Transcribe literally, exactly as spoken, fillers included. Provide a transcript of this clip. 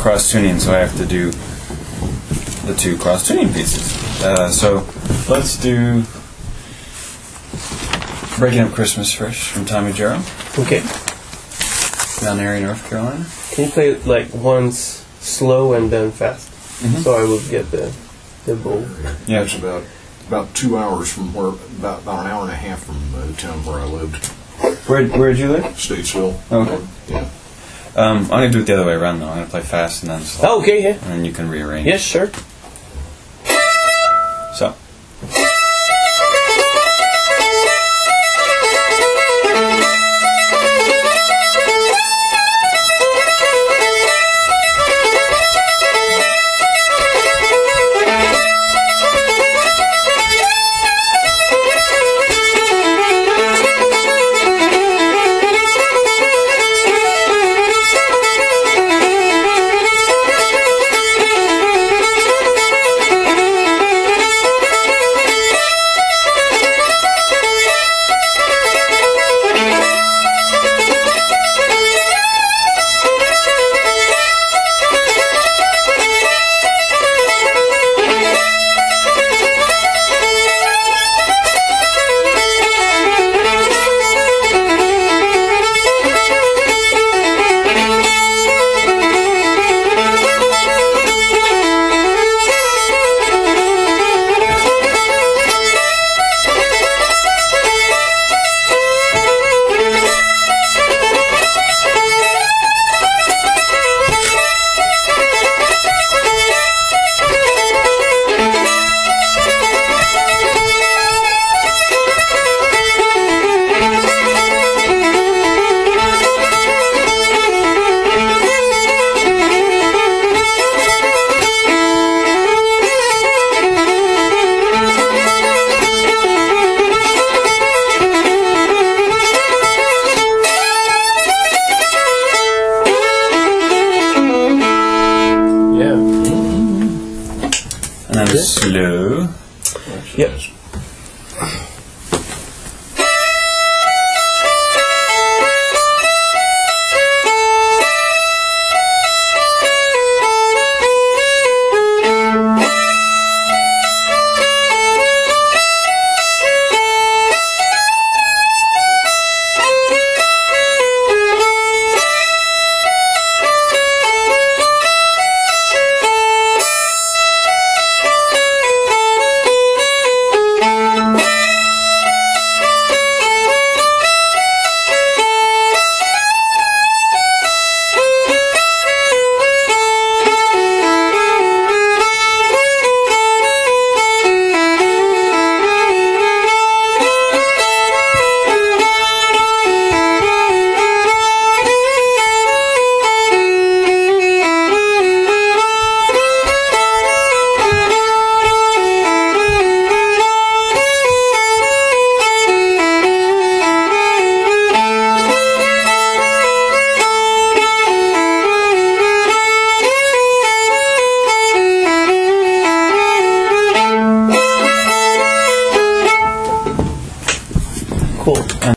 cross tuning, so I have to do the two cross tuning pieces. Uh, so let's do Breaking Up Christmas first from Tommy Jarrell. Okay. Down there in North Carolina. Can you play it like once slow and then fast? Mm-hmm. So I will get the the bow. Yeah, it's about about two hours from where about about an hour and a half from uh, the town where I lived. Where where did you live? Statesville. Okay. Yeah. Um, I'm gonna do it the other way around though. I'm gonna play fast and then slow. Oh, okay, yeah. And then you can rearrange. Yes, sure. So. And then slow. Yep.